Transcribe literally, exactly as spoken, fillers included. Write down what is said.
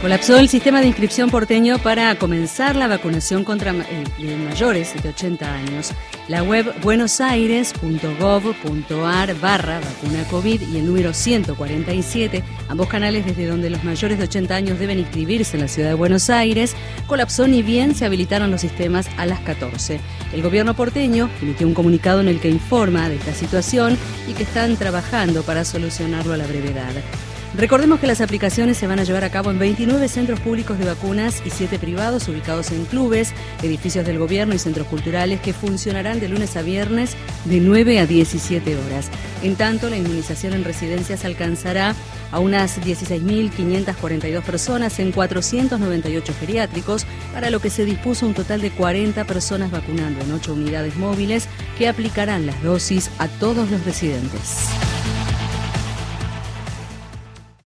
Colapsó el sistema de inscripción porteño para comenzar la vacunación contra eh, mayores de ochenta años. La web buenosaires.gov.ar barra vacuna COVID y el número ciento cuarenta y siete, ambos canales desde donde los mayores de ochenta años deben inscribirse en la ciudad de Buenos Aires, colapsó ni bien se habilitaron los sistemas a las catorce. El gobierno porteño emitió un comunicado en el que informa de esta situación y que están trabajando para solucionarlo a la brevedad. Recordemos que las aplicaciones se van a llevar a cabo en veintinueve centros públicos de vacunas y siete privados ubicados en clubes, edificios del gobierno y centros culturales que funcionarán de lunes a viernes de nueve a diecisiete horas. En tanto, la inmunización en residencias alcanzará a unas dieciséis mil quinientas cuarenta y dos personas en cuatrocientos noventa y ocho geriátricos, para lo que se dispuso un total de cuarenta personas vacunando en ocho unidades móviles que aplicarán las dosis a todos los residentes.